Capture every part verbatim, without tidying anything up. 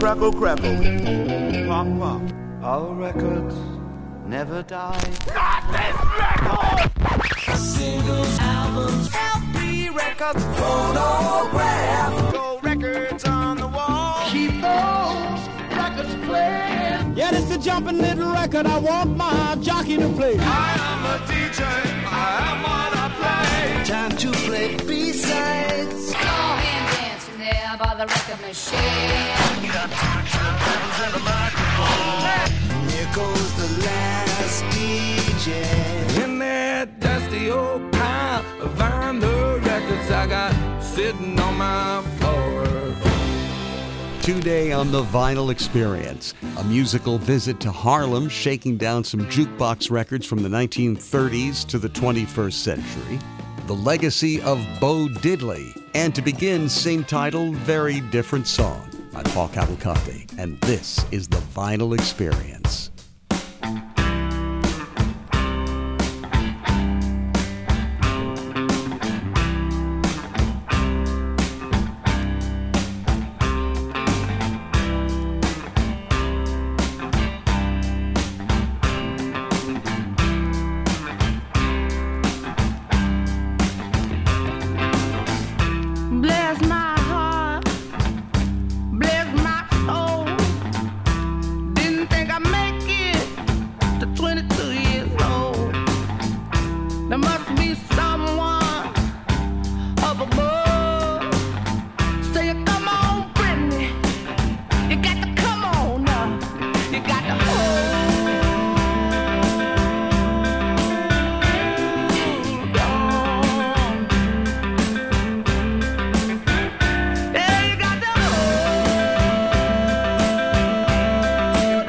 crackle, crackle. Pop, pop. All records never die. Not this record! Singles, albums, L P records, phonograph. Gold records on the wall. Keep those records playing. Yeah, this is a jumping little record I want my jockey to play. I am a D J, I am what I play. Time to play B-sides. Go hand dancing there by the record machine. Got two turntables and a microphone. Here goes the last D J. In that dusty old pile of vinyl records I got sitting on my floor. Today on the Vinyl Experience, a musical visit to Harlem, shaking down some jukebox records from the nineteen thirties to the twenty-first century, the legacy of Bo Diddley, and to begin, same title, very different song. I'm Paul Cavalcante, and this is the Vinyl Experience. Bless my heart, bless my soul. Didn't think I'd make it to twenty-two years old. There must be someone up above. Say, come on, Brittany, you got to come on now. You got to hold on. Yeah, you got to hold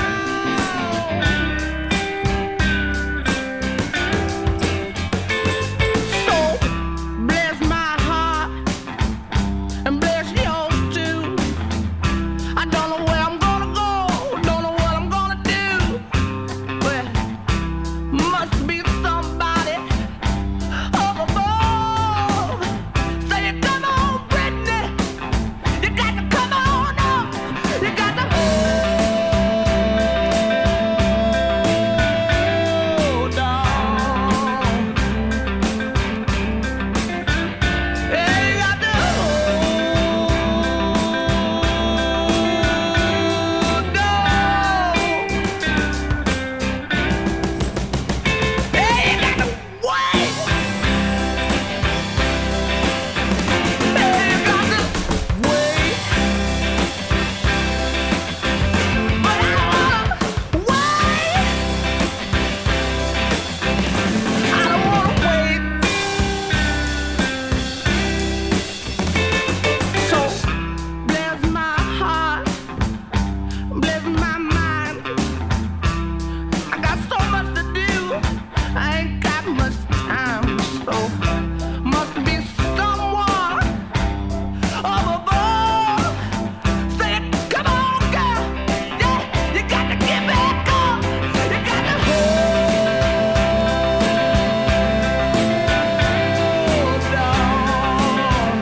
on. So bless my heart and bless yours too. I don't know where I'm gonna go, don't know what I'm gonna do, but must be somebody up above. Say, come on, Brittany, you got to come on up, you got to hold on. Yeah, you got to hold on. Yeah, you got to wait. Yeah, you got to wait. But I don't wanna wait. I don't wanna wait. So bless my heart, bless my mind. I got so much to do, I ain't got much time. So must be someone up above. Say, come on, girl, yeah, you got to get back up. You got to hold on.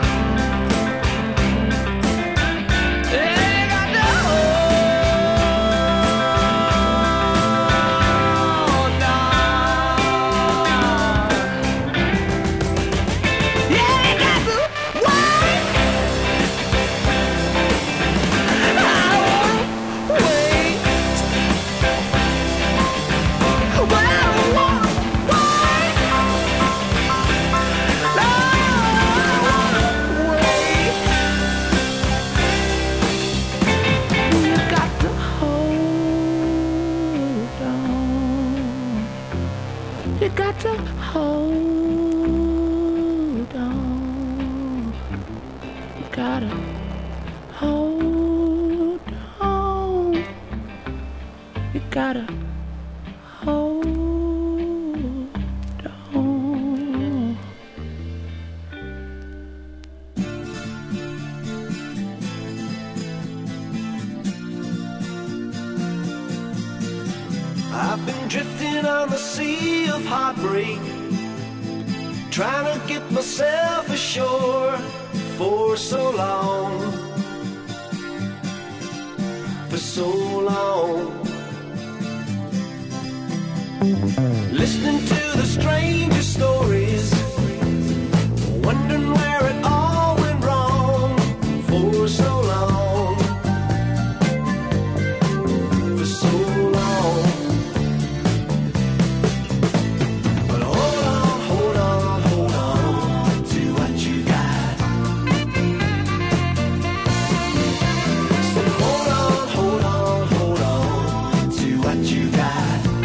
Yeah, you got to hold on. Yeah, you got to wait. I don't wanna wait. But I don't wanna wait. No, I don't wanna wait. You got to hold on. You got to hold on. You gotta hold on. You gotta hold on. I've been drifting on the sea of heartbreak, trying to get myself ashore for so long. for so long. Listening to the strangest stories, wondering where it all went wrong for so long, for so long. But hold on, hold on, hold on to what you got. Said hold on, hold on, hold on to what you got.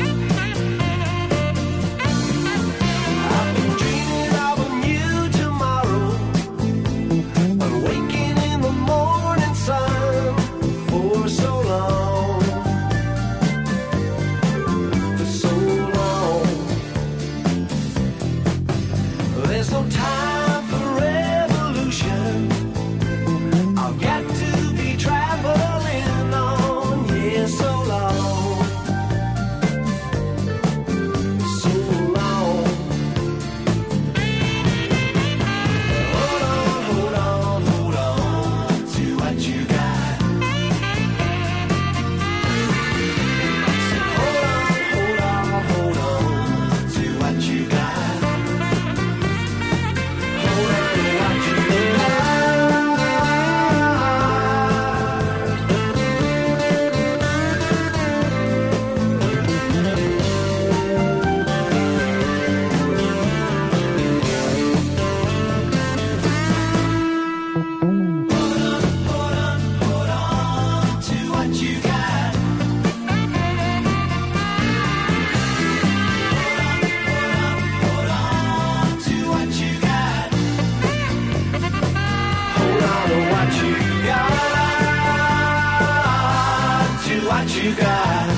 What you got?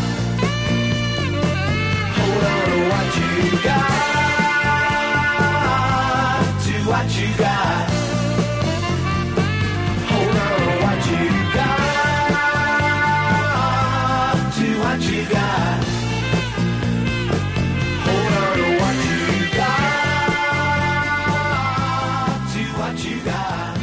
Hold on to what you got. To what you got. Hold on to what you got. To what you got. Hold on to what you got. To what you got.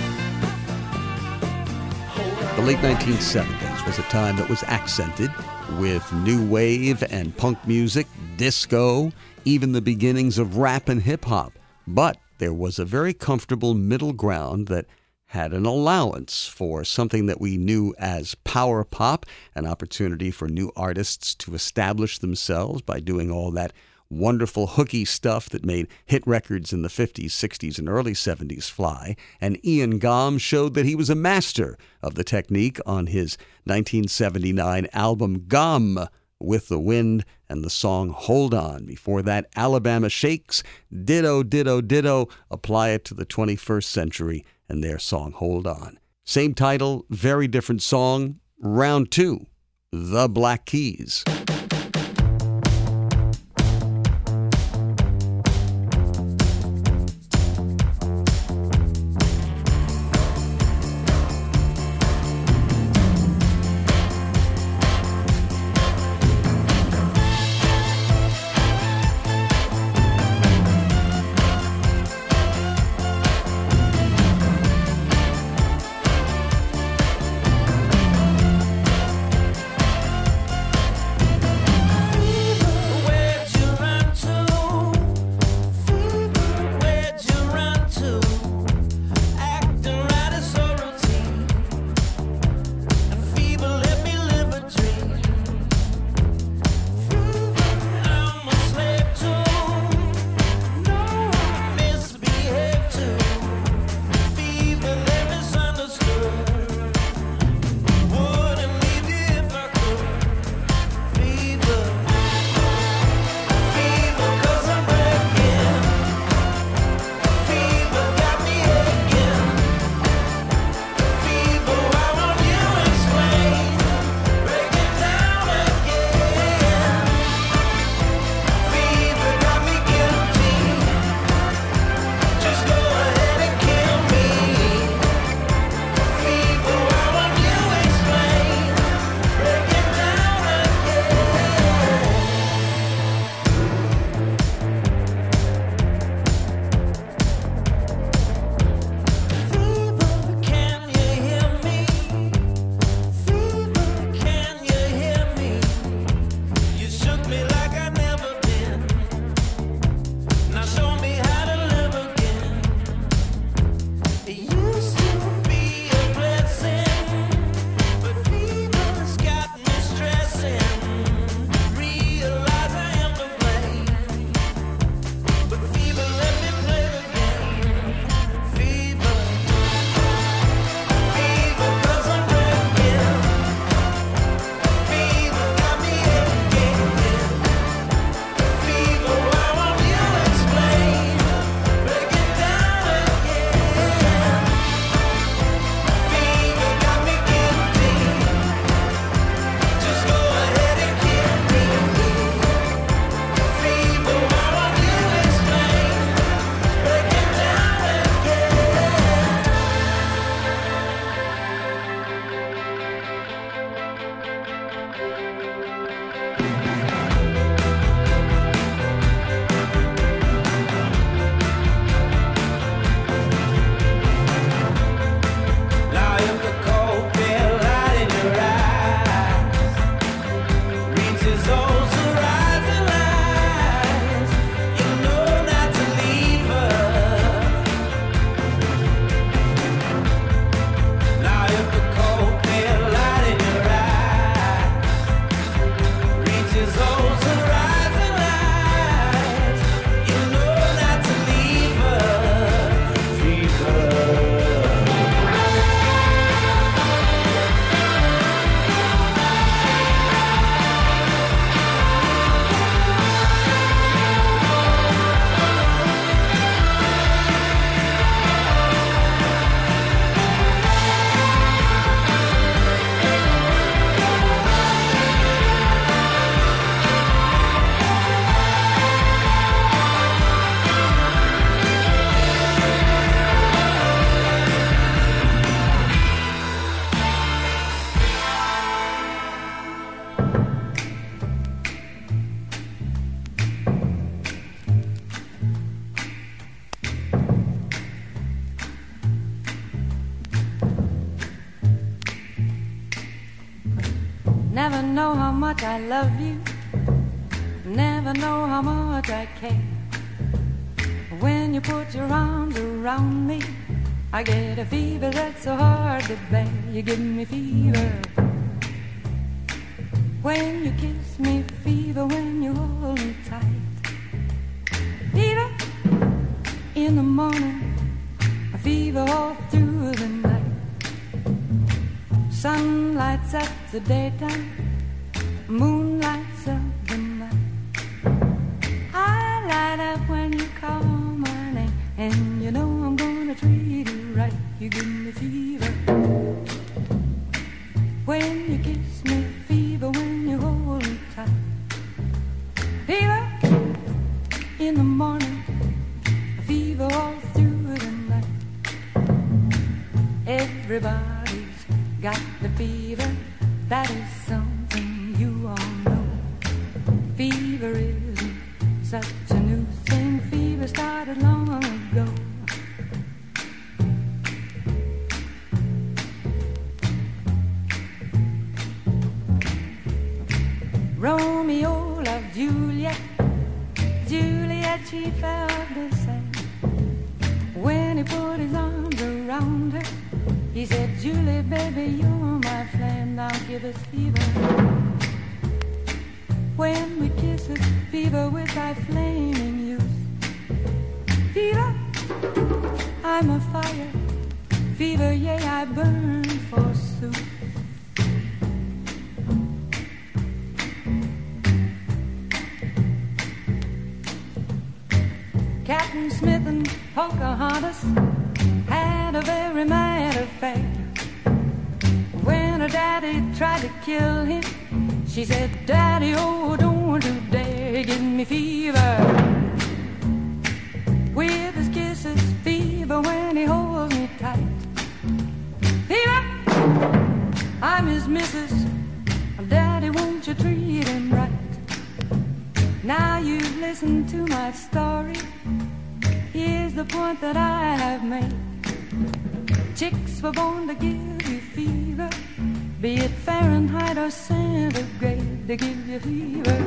The late nineteen seventies was a time that was accented with new wave and punk music, disco, even the beginnings of rap and hip-hop. But there was a very comfortable middle ground that had an allowance for something that we knew as power pop, an opportunity for new artists to establish themselves by doing all that wonderful hooky stuff that made hit records in the fifties, sixties, and early seventies fly. And Ian Gom showed that he was a master of the technique on his nineteen seventy-nine album Gom with the Wind and the song Hold On. Before that, Alabama Shakes, ditto, ditto, ditto, apply it to the twenty-first century and their song Hold On. Same title, very different song, round two, The Black Keys. Never know how much I love you. Never know how much I care. When you put your arms around me, I get a fever that's so hard to bear. You give me fever when you kiss me, fever when you hold me tight. Fever in the morning, a fever all through the night. Sun lights up the daytime, moon lights up the night. I light up when you call my name, and you know I'm gonna treat you right. You give me fever when you kiss me, fever when you hold me tight. Fever in the morning, a fever all through the night. Everybody's got the fever, that is something you all know. Fever isn't such a new thing, fever started long ago. Romeo loved Juliet, Juliet, she felt the same. When he put his arms around her, he said, Julie, baby, you're my flame, now give us fever. When we kiss us, fever with thy flaming youth. Fever, I'm a fire, fever, yea, I burn forsooth. Captain Smith and Pocahontas had a very mad affair. When her daddy tried to kill him, she said, Daddy, oh, don't you dare give me fever. With his kisses, fever when he holds me tight. Fever, I'm his missus. Daddy, won't you treat him right? Now you've listened to my story. Here's the point that I have made. Chicks were born to give you fever, be it Fahrenheit or centigrade, they give you fever.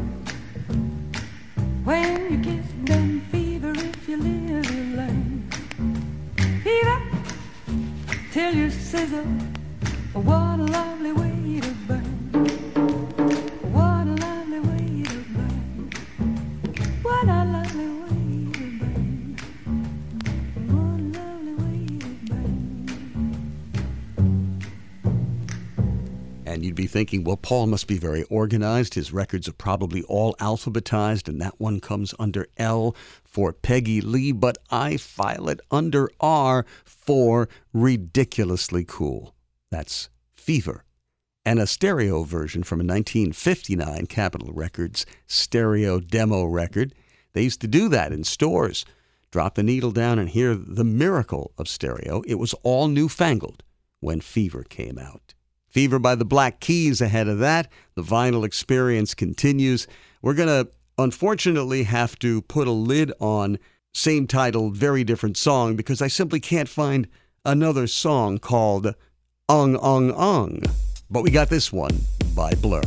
When you kiss them, fever, if you live, you learn. Fever, till you sizzle, what a lovely way to burn. What a lovely way to burn. What a lovely way. And you'd be thinking, well, Paul must be very organized. His records are probably all alphabetized, and that one comes under L for Peggy Lee, but I file it under R for Ridiculously Cool. That's Fever. And a stereo version from a nineteen fifty-nine Capitol Records stereo demo record. They used to do that in stores. Drop the needle down and hear the miracle of stereo. It was all newfangled when Fever came out. Fever by the Black Keys ahead of that. The vinyl experience continues. We're going to, unfortunately, have to put a lid on same title, very different song, because I simply can't find another song called Ung Ung Ung. But we got this one by Blur.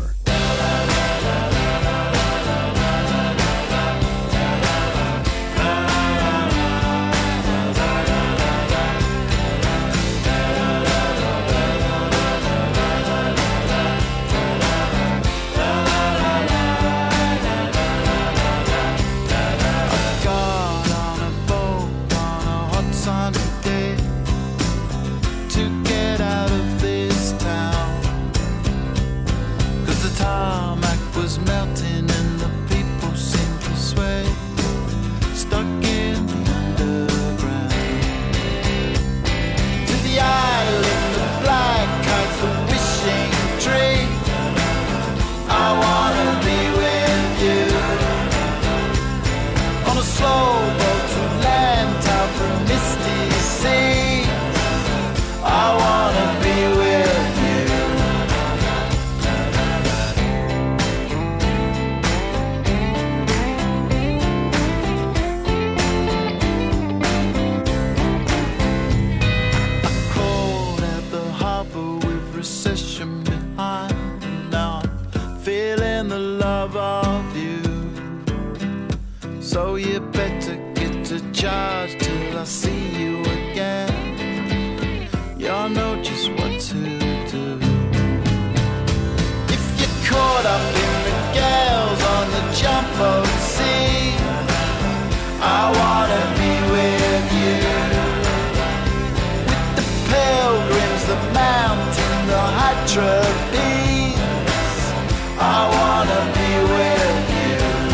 To get out of this town, 'cause the love of you. So you better get to charge till I see you again. Y'all know just what to do. If you're caught up in the gales on the jumbo sea, I wanna be with you. With the pilgrims, the mountain, the Hydrabees, I wanna be with you.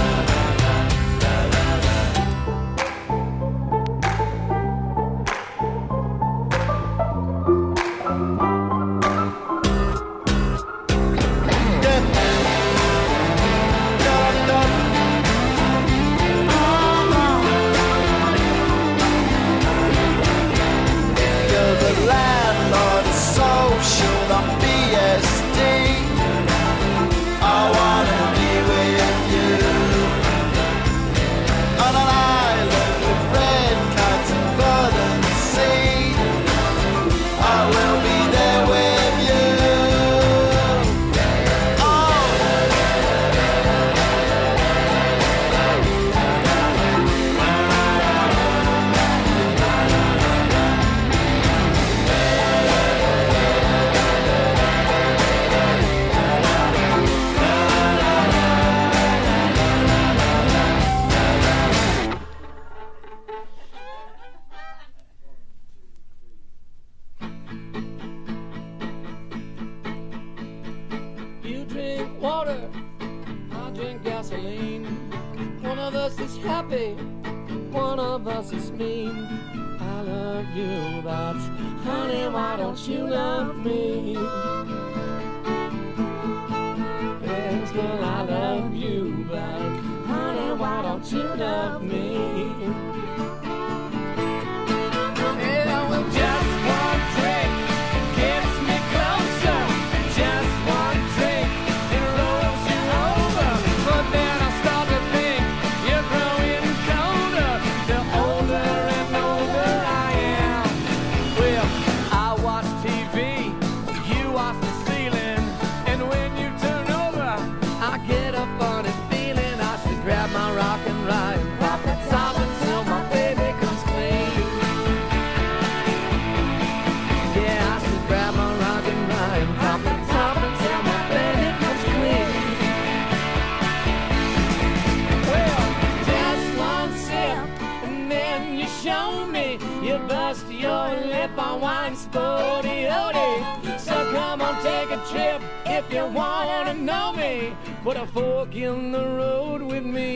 Put a fork in the road with me.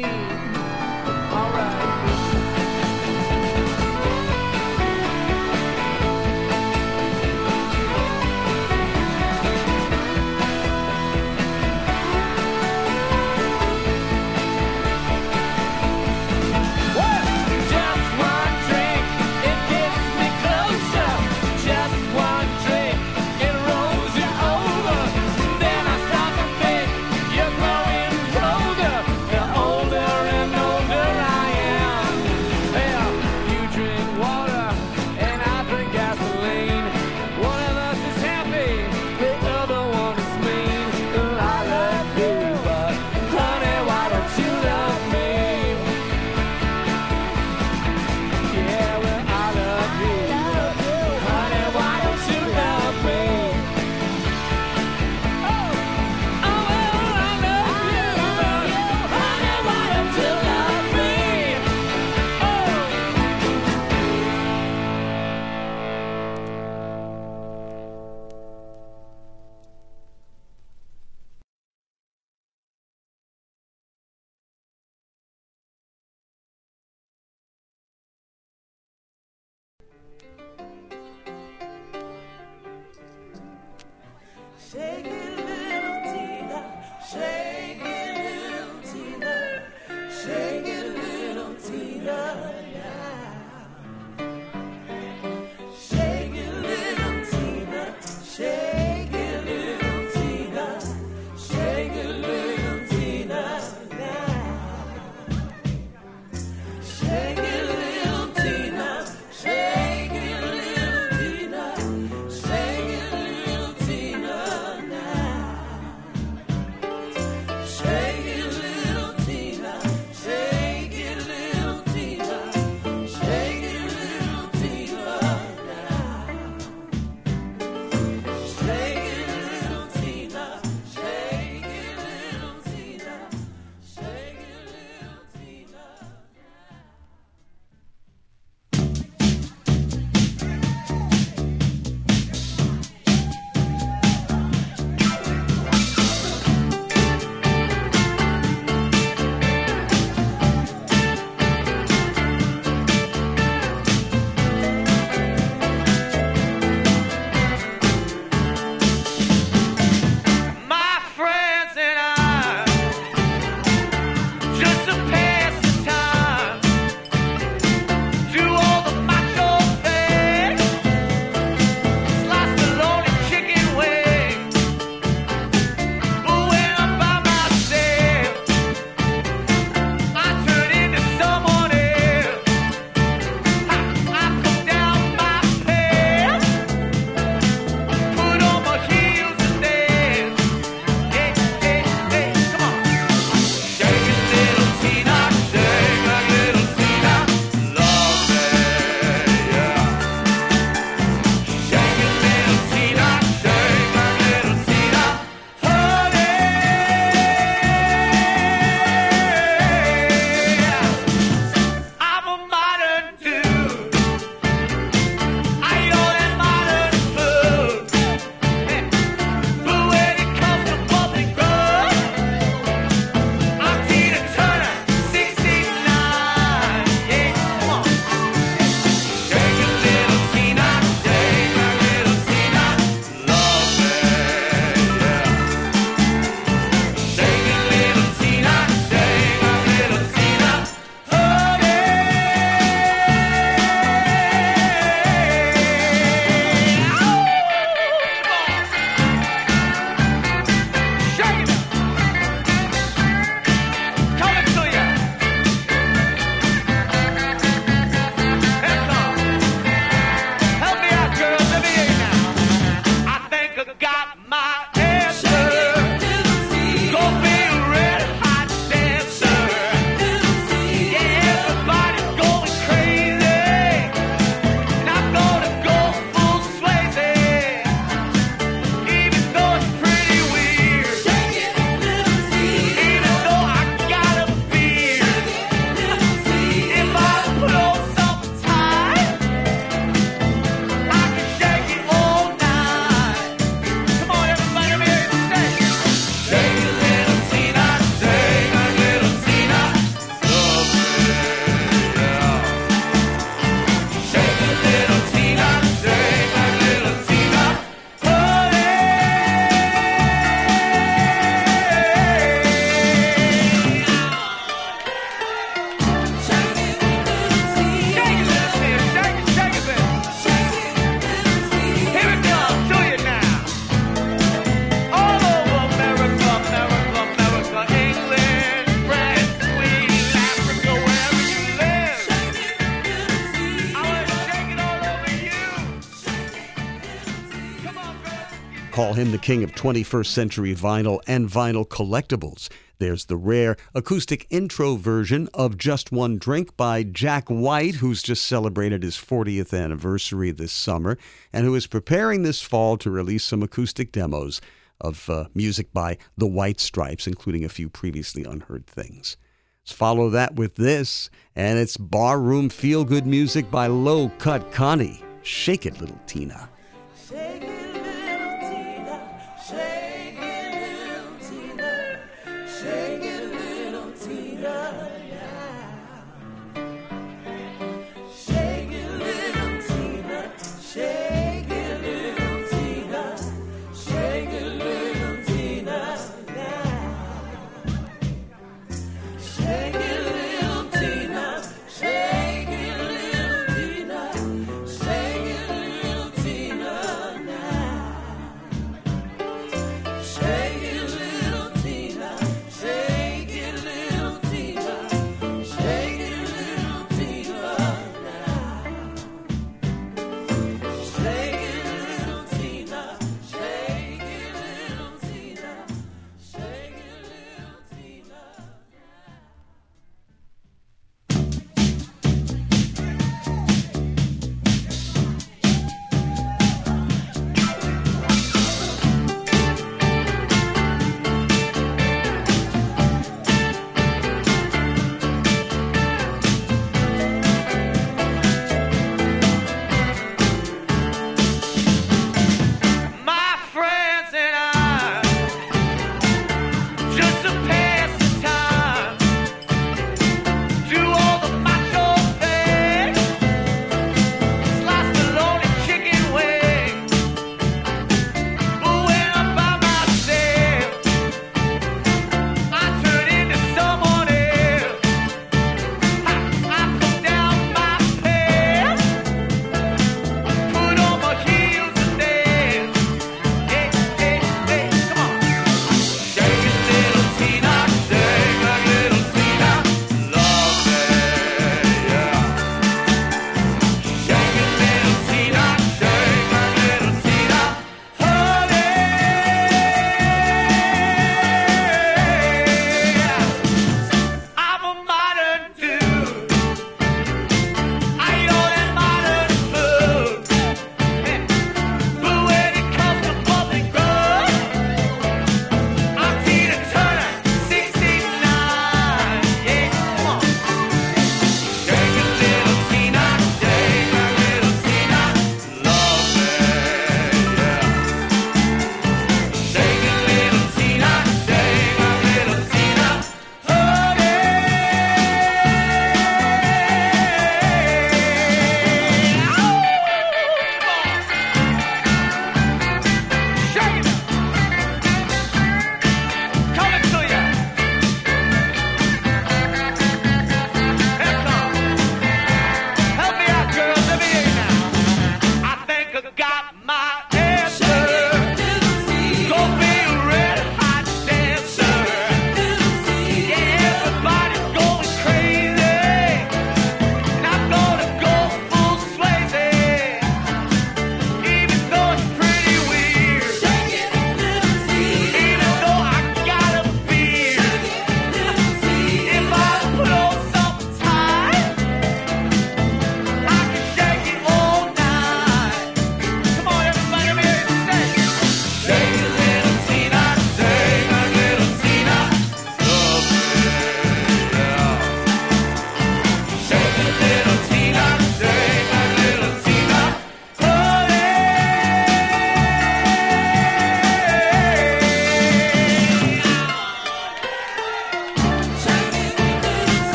All right. Shake it, little Tina. Shake it, little Tina. Shake it, little Tina. Yeah. Shake it, little Tina. Shake it, little Tina. Shake it, little Tina. Yeah. Shake it, little Tina. Shake it, little Tina. Shake it, little Tina. him the king of twenty-first century vinyl and vinyl collectibles. There's the rare acoustic intro version of Just One Drink by Jack White, who's just celebrated his fortieth anniversary this summer, and who is preparing this fall to release some acoustic demos of uh, music by the White Stripes, including a few previously unheard things. Let's follow that with this, and it's barroom feel-good music by Low Cut Connie. Shake it, little Tina. Shake it, little Tina. Shake it, little Tina. Shake it, little Tina. Shake it, little Tina. Shake it, little Tina. Shake it, little Tina. Shake it, little Tina. Shake it, little Tina. Shake it, little Tina.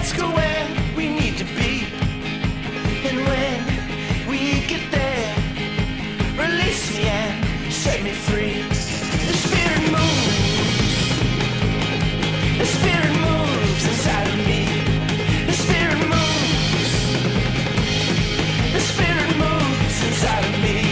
let's go where we need to be. And when we get there, release me and set me free. The spirit moves. The spirit moves inside of me. The spirit moves. The spirit moves inside of me.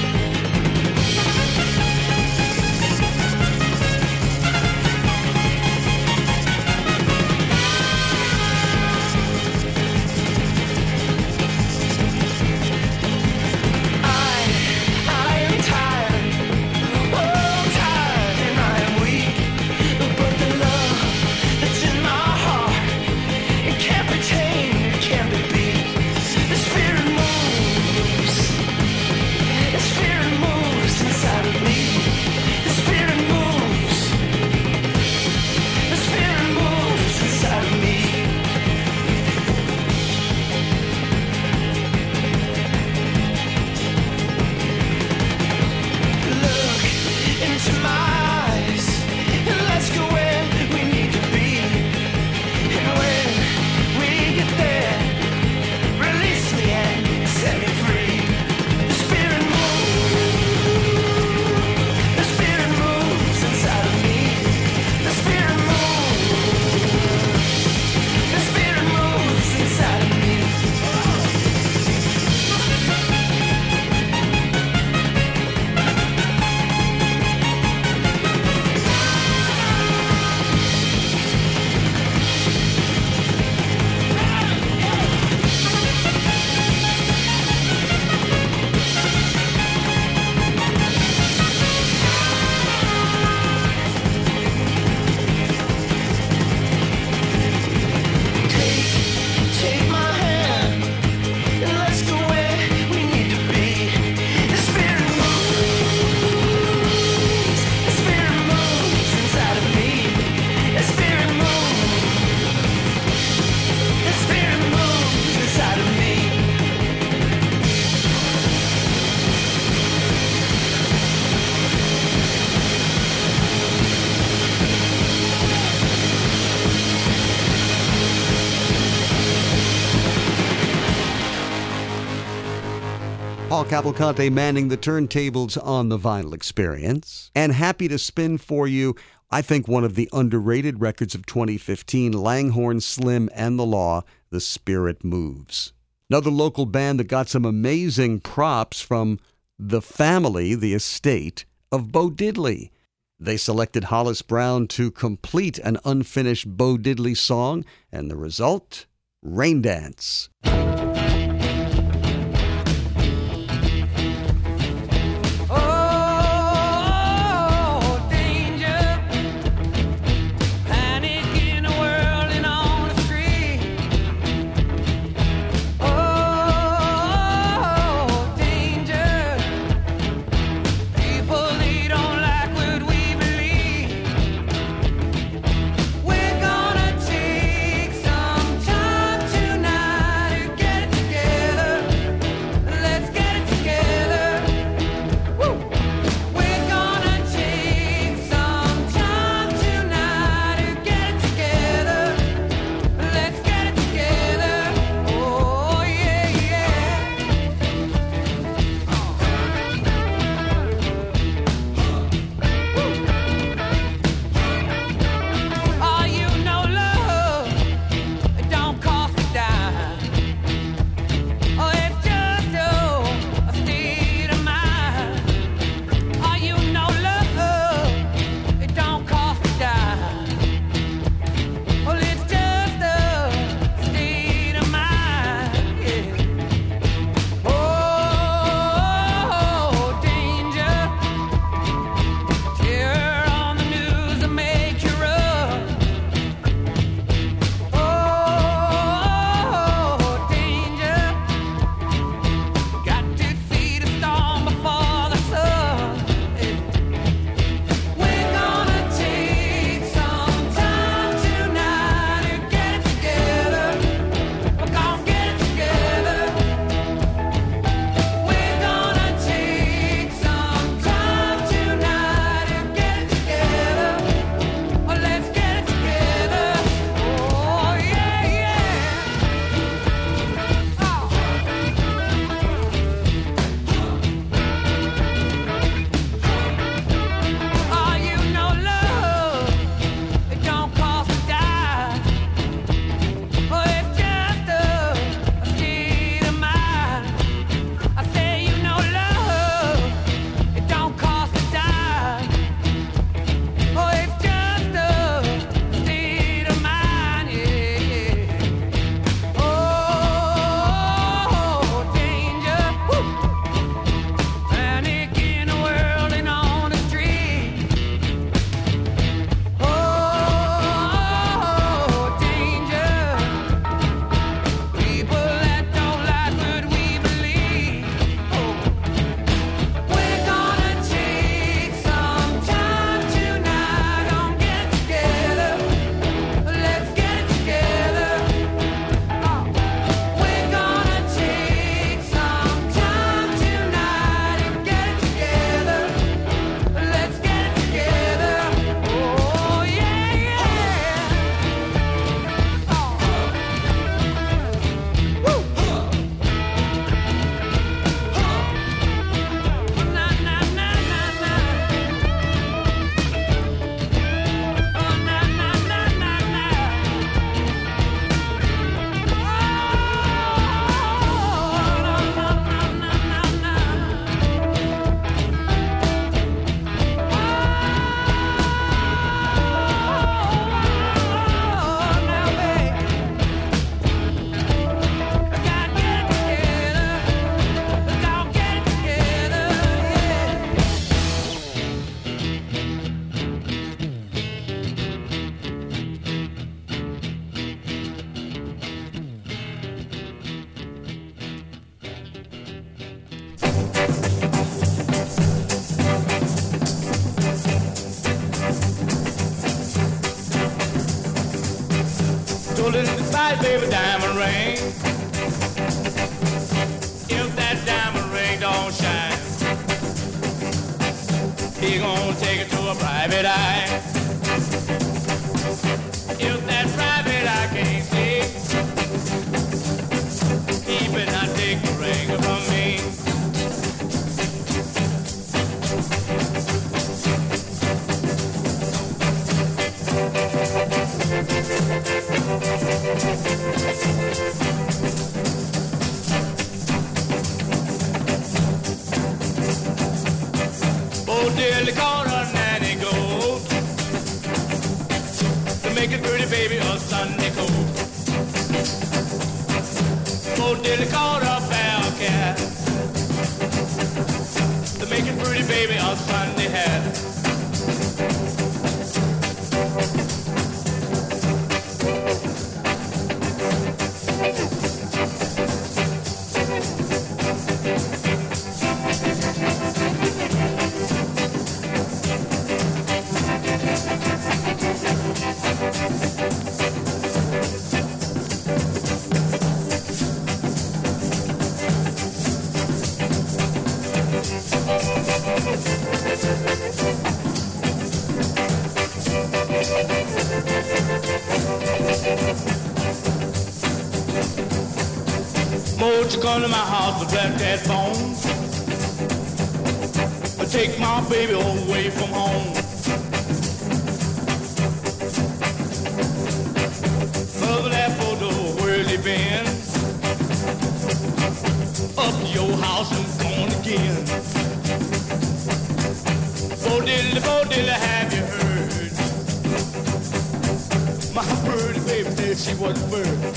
Paul Cavalcante manning the turntables on the Vinyl Experience. And happy to spin for you, I think, one of the underrated records of twenty fifteen, Langhorne Slim and the Law, The Spirit Moves. Another local band that got some amazing props from the family, the estate, of Bo Diddley. They selected Hollis Brown to complete an unfinished Bo Diddley song, and the result? Rain Dance. We're gonna take some time tonight to get price, baby, diamond ring. If that diamond ring don't shine, he gonna take it to a private eye. If that private eye can't see, he better not take the ring from me. Oh, dearly called her nanny goat to make it pretty baby a Sunday coat. Oh, dearly called her bell cat to make it pretty baby a Sunday hat. Won't you come to my house with black cat bones? Or take my baby away from home. Mother that photo, where's he been? Up to your house and gone again. Bo diddly, bo diddly, have you heard? My birdie baby said she was a bird.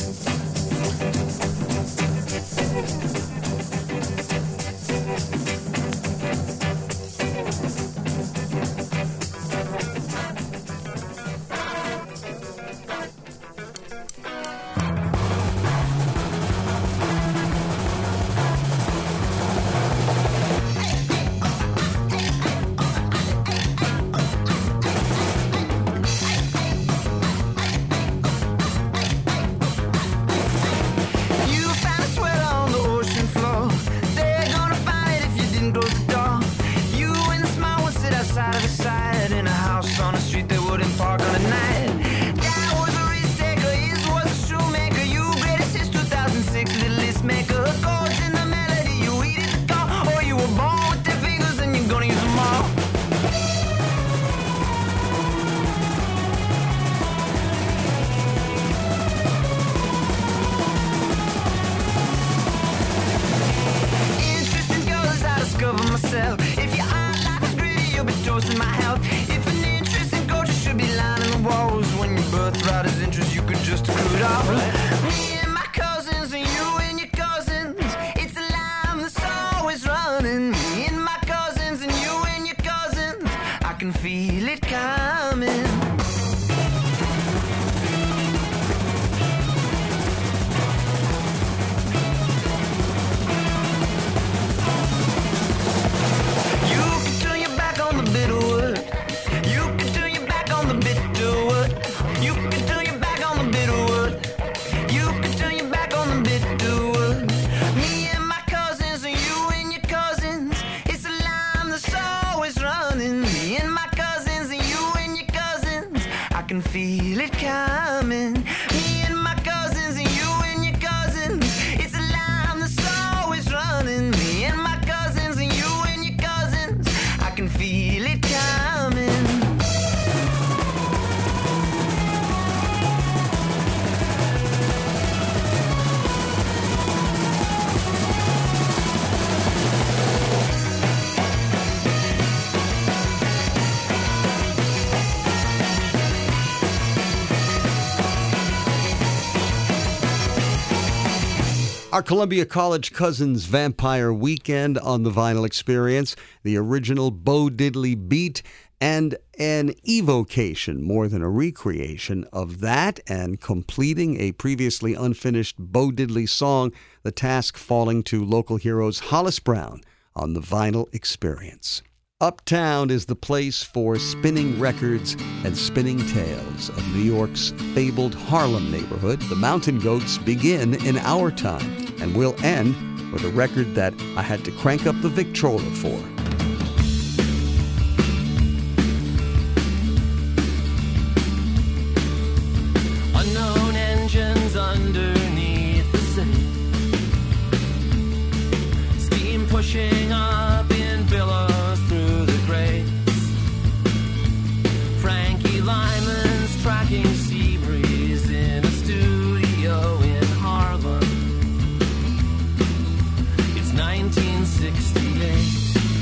If your art life is greedy, you'll be toasting my health. If an interesting coach, you should be lining the walls. When your birthright is interest, you could just accrue it off. Me and my cousins, and you and your cousins, it's a line that's always running. Me and my cousins, and you and your cousins, I can feel it coming. Feel it coming. Me and my cousins, and you and your cousins, it's a line that's always running. Me and my cousins, and you and your cousins, I can feel it coming. Our Columbia College Cousins Vampire Weekend on the Vinyl Experience, the original Bo Diddley beat, and an evocation, more than a recreation, of that, and completing a previously unfinished Bo Diddley song, the task falling to local heroes Hollis Brown on the Vinyl Experience. Uptown is the place for spinning records and spinning tales of New York's fabled Harlem neighborhood. The Mountain Goats begin in our time and will end with a record that I had to crank up the Victrola for. Unknown engines underneath the city, steam pushing up in billows through the grates. Frankie Lyman's tracking sea breeze in a studio in Harlem. It's nineteen sixty-eight.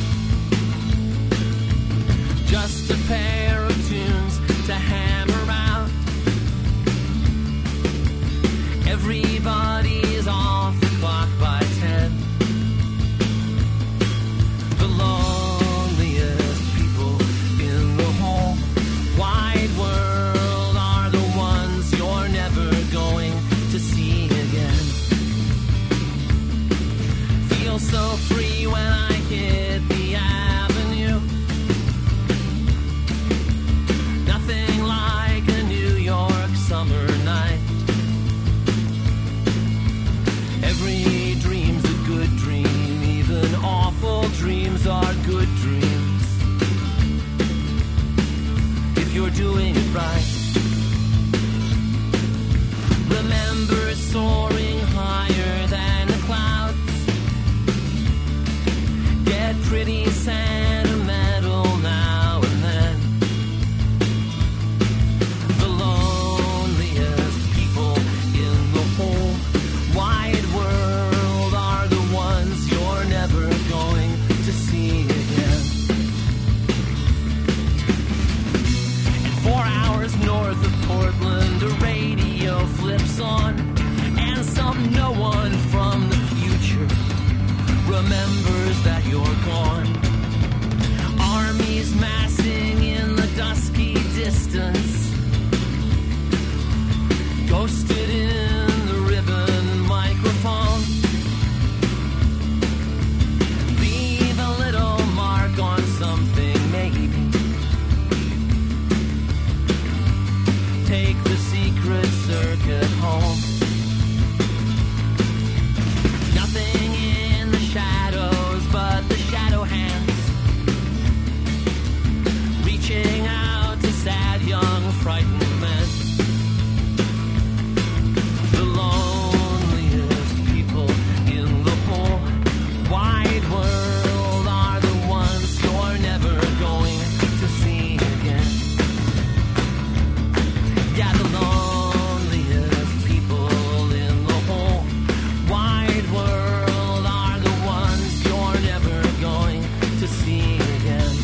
Just a pair of tunes to hammer out. Everybody's off the clock by ten. The loneliest people in the whole wide world are the ones you're never going to see again. Feel so free when I hit the avenue. Nothing like a New York summer night. Every dream's a good dream, even awful dreams are good dreams, if you're doing it right. Remember soaring higher than the clouds. Get pretty sentimental now and then. The loneliest people in the whole wide world are the ones you're never going to see again. And four hours north of Portland, a radio flips on, and some no one from the future remembers that you're gone. Armies massing in the dusky distance, ghosted in the ribbon microphone. Leave a little mark on something, maybe. Take the secret circuit home. Nothing in the shadows but the shadow hands reaching out to sad young frightened men. The loneliest people in the whole wide world are the ones you're never going to see again. Yeah, the loneliest people in the whole wide world are the ones you're never going to see again.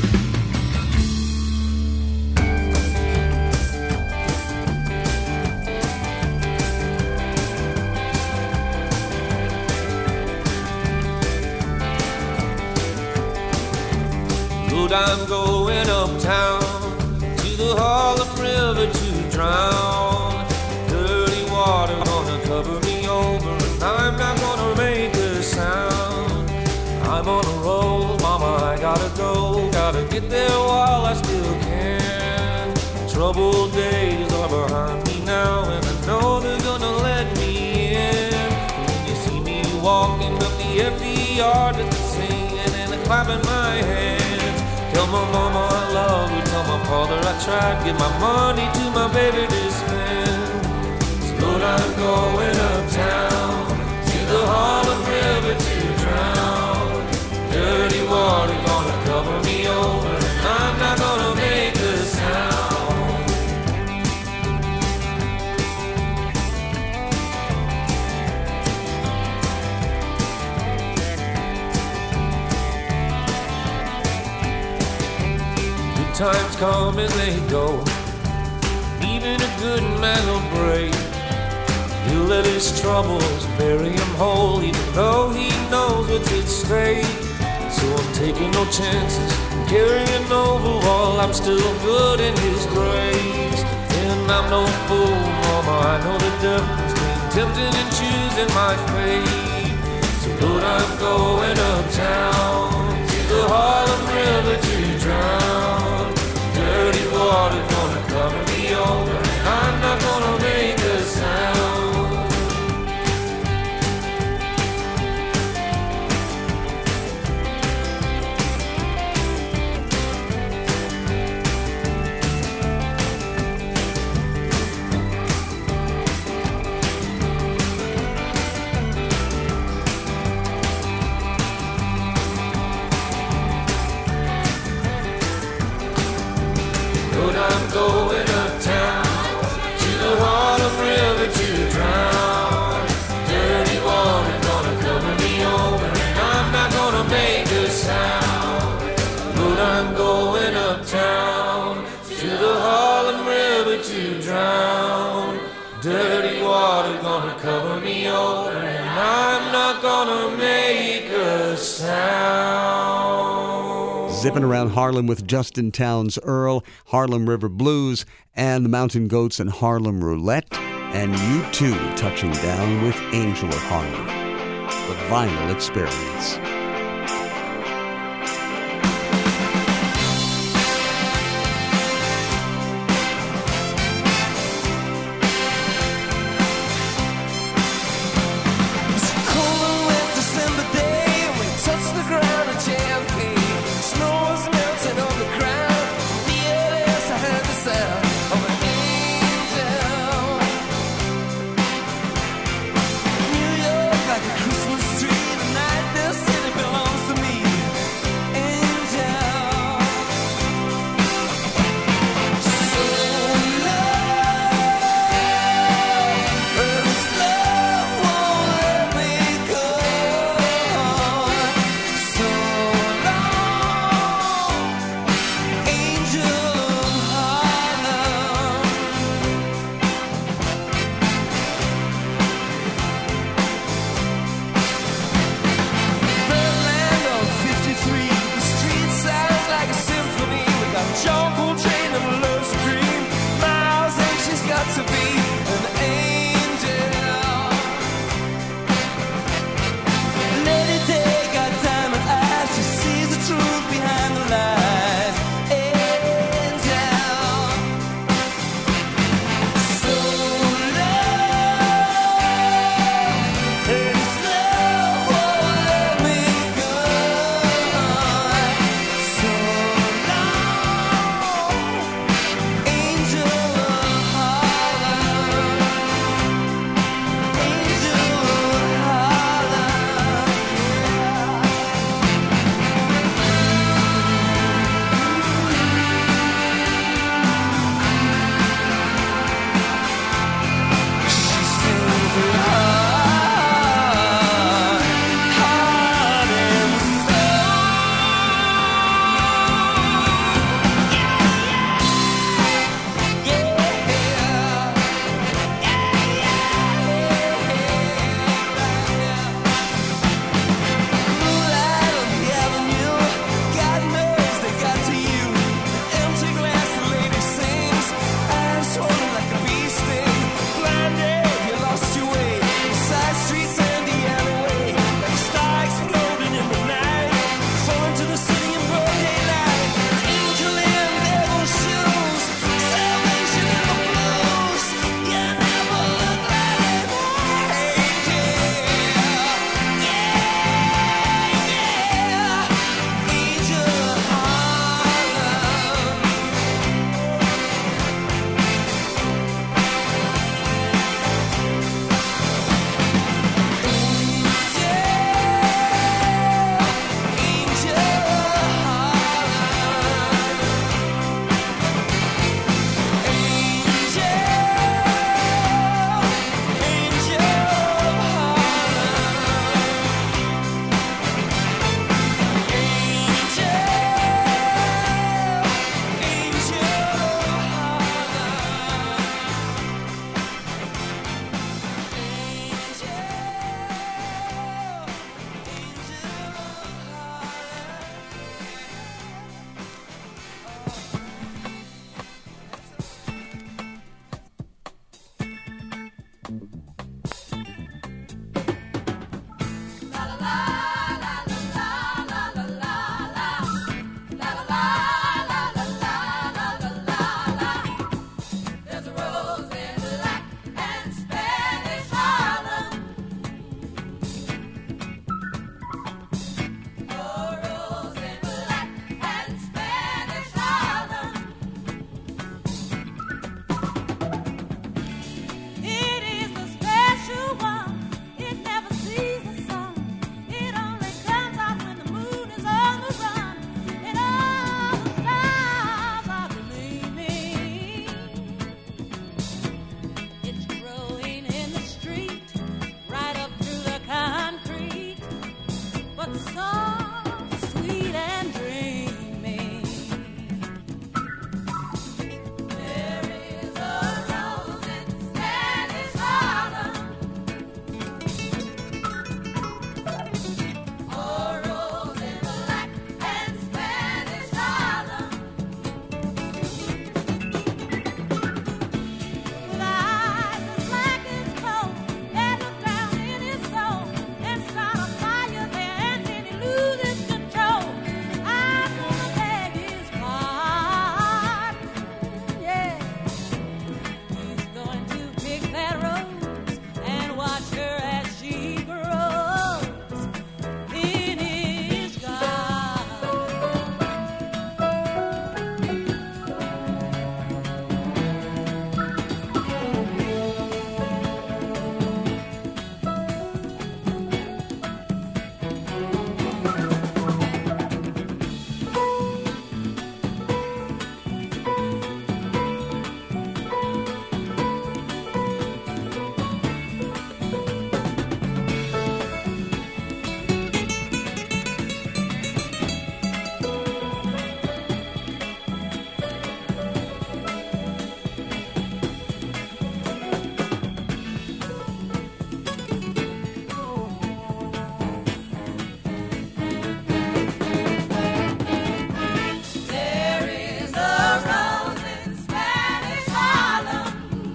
Lord, I'm going uptown to the Harlem River to drown. Dirty water gonna cover me over, and I'm not gonna make a sound. I'm on a roll, mama, I gotta go. Gotta get there while I still can. Troubled days are behind me now, and I know they're gonna let me in. When you see me walking up the empty yard, just singing and clapping my hands. Tell my mama I love her, tell my father I tried, give my money to my baby to spend. So Lord, I'm going uptown to the Harlem River to drown. Dirty water gonna cover me over, and I'm not gonna make a sound. Good times come and they go, even a good man will break. He'll let his troubles bury him whole, even though he knows what's at stake. So I'm taking no chances, I'm carrying over while I'm still good in his grace. And I'm no fool, mama, I know the difference between tempting and choosing my fate. So Lord, I'm going uptown to the Harlem River to drown. Dirty water gonna cover me over. I'm not gonna make a sound. But I'm going uptown to the Harlem River to drown. Dirty water gonna cover me over, and I'm not gonna make a sound. But I'm going uptown to the Harlem River to drown. Dirty water gonna cover me over, and I'm not gonna make a sound. Zipping around Harlem with Justin Townes Earl, Harlem River Blues, and the Mountain Goats and Harlem Roulette, and U two touching down with Angel of Harlem. The Vinyl Experience. It's a cold and wet December day. We touch the ground in J F K. Snow was melting on the ground. V L S, I heard the sound of an angel. New York like a Christmas tree. The night the city soft, sweet, and dreamy. There is a rose in Spanish Harlem, a rose in black and Spanish Harlem, with eyes as black as coal that look down in his soul and start a fire there, and then he loses control. I'm gonna beg his pardon, yeah. He's going to pick that rose and watch her as she grows in his garden. There is a rose in Spanish Harlem,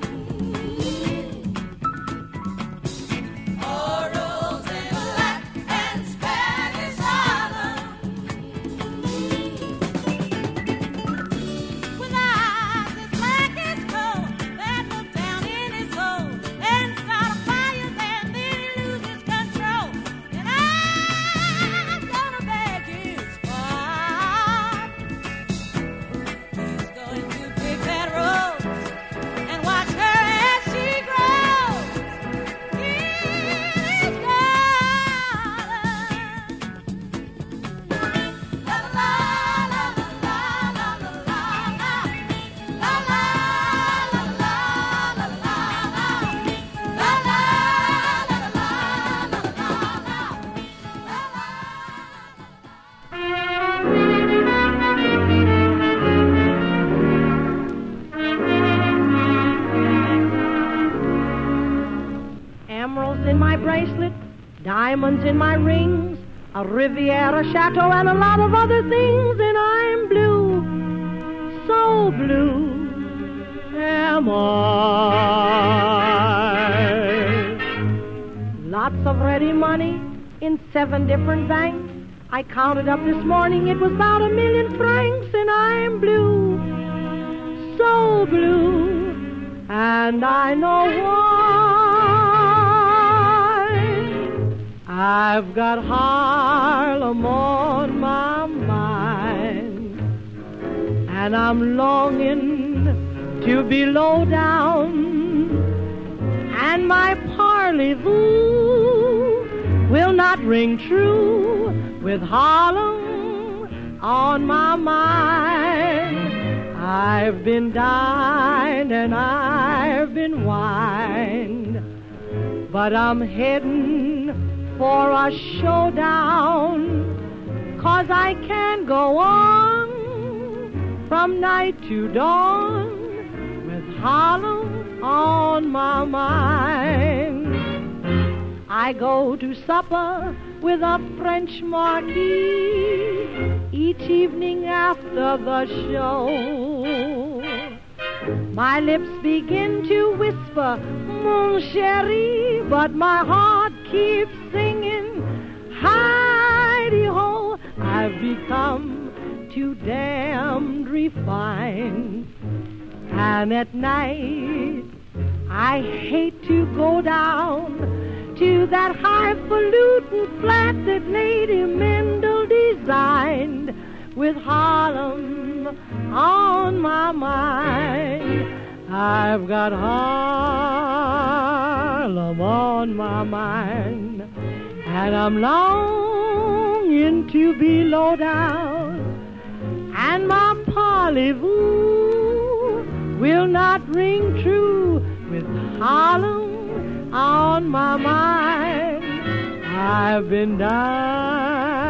a rose in black and Spanish Harlem, with eyes as black as coal that look down in his soul and start a fire there, then he loses control. And I'm gonna beg his pardon. He's going to pick that rose and watch her as she grows in his garden. La la la la la la la la la la la la la la la Emeralds in my bracelet, diamonds in my rings, a Riviera chateau and a lot of other things, and I'm blue, so blue am I. Lots of ready money in seven different banks. I counted up this morning, it was about a million francs, and I'm blue, so blue, and I know why. I've got Harlem on my mind, and I'm longing to be low down, and my parlez-vous will not ring true with Harlem on my mind. I've been dined and I've been wined, but I'm heading for a showdown, 'cause I can't go on from night to dawn with Harlem on my mind. I go to supper with a French marquis each evening after the show. My lips begin to whisper, mon chéri, but my heart keeps singing, Heidi-ho. I've become too damned refined, and at night I hate to go down to that highfalutin flat that Lady Mendel designed, with Harlem on my mind. I've got Harlem on my mind, and I'm longing to be low down, and my parlez-vous will not ring true with Harlem on my mind. I've been dying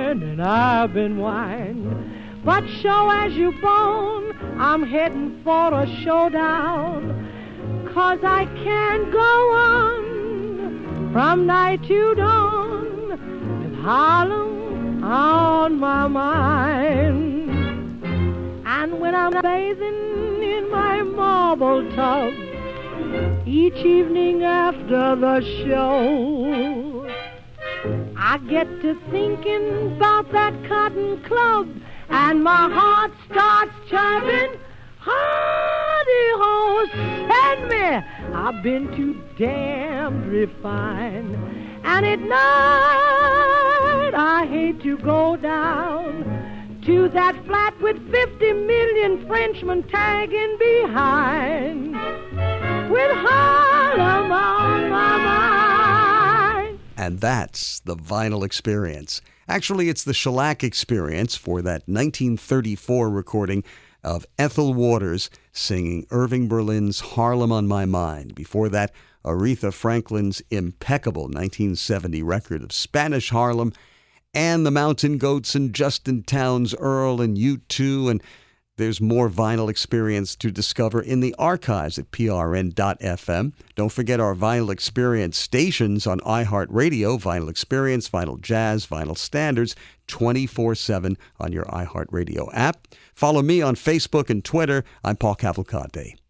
dined and I've been wined. But show as you bone, I'm heading for a showdown. 'Cause I can't go on from night to dawn with Harlem on my mind. And when I'm bathing in my marble tub each evening after the show, I get to thinking about that Cotton Club, and my heart starts chirping, Hardy ho, send me. I've been too damned refined, and at night I hate to go down to that flat with fifty million Frenchmen tagging behind, with Harlem on my mind. And that's the Vinyl Experience. Actually, it's the Shellac Experience for that nineteen thirty-four recording of Ethel Waters singing Irving Berlin's Harlem on My Mind. Before that, Aretha Franklin's impeccable nineteen seventy record of Spanish Harlem, and the Mountain Goats and Justin Townes Earl and U two, and there's more Vinyl Experience to discover in the archives at P R N dot F M. Don't forget our Vinyl Experience stations on iHeartRadio, Vinyl Experience, Vinyl Jazz, Vinyl Standards, twenty-four seven on your iHeartRadio app. Follow me on Facebook and Twitter. I'm Paul Cavalcante.